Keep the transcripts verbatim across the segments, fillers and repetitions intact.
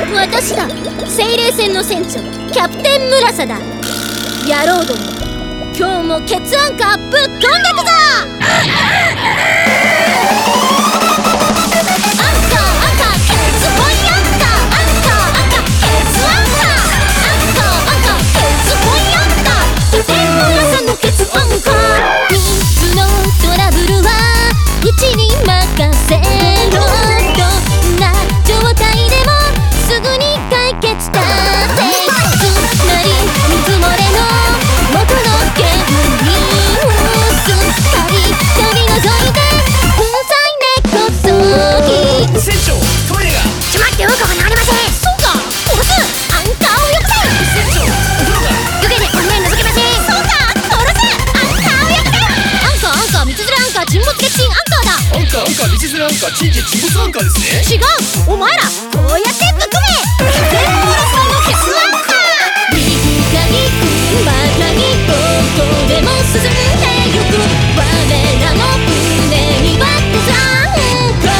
私だ、精霊船の船長キャプテン村サだ。野郎ども、今日もケツアンカーぶっ飛んでくぞ。 アンカー、チンチン沈没アンカーですね。 違う、お前らこうやってぶっ込め。全部ラストのケツアンカー。右かにバカにどこでも進んでゆく我らの船にはケツアンカー。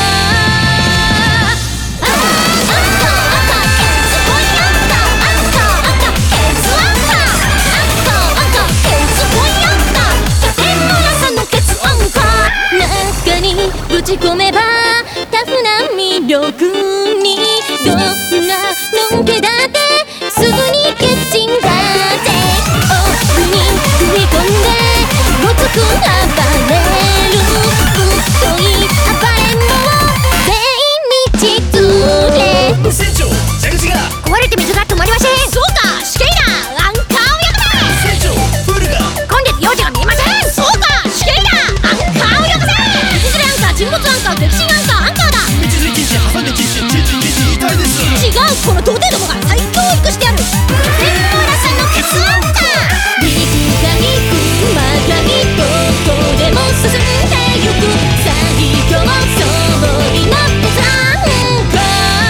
アンカーアンカーケツポイアンカー。アンカーアンカーケツアンカー。アンカーアンカーケツポイアンカー。キャプテンのラストのケツアンカー。中にぶち込めばタフな魅力にどんなのんけだってすぐに決心だぜ。奥に踏み込んでごつく暴れるぶっとい暴れん坊全員道連れ。 船長、蛇口が壊れて水が止まりません。そうか、死刑だ。アンカーを焼くぜ。 船長、プールが混んでて用事が見えません。そうか、死刑だ。アンカーを焼くぜ。水連れアンカー、沈没アンカー、激震アンカー、アンカーだ。 道連れ禁止、挟んで禁止、チンチン禁止、痛いです。 違う、この童貞どもが再教育してやる。全部ラスのケツアンカー。右かにバカにどこでも進んでゆく最強総理のケツアンカー。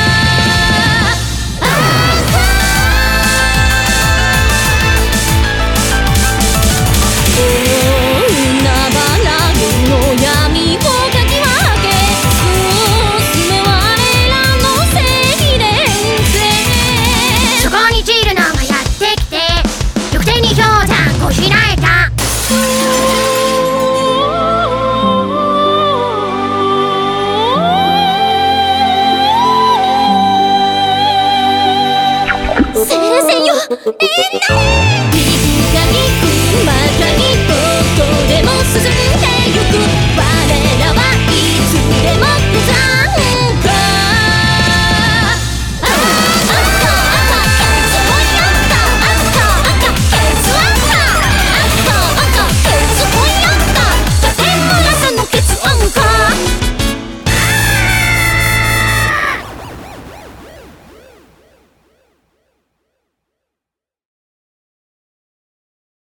アンカー。海原の闇をかき分け娘はエラの精霊船。そこにチルノがやってきて玉手に氷山こしらえた。精霊船よ、みんな。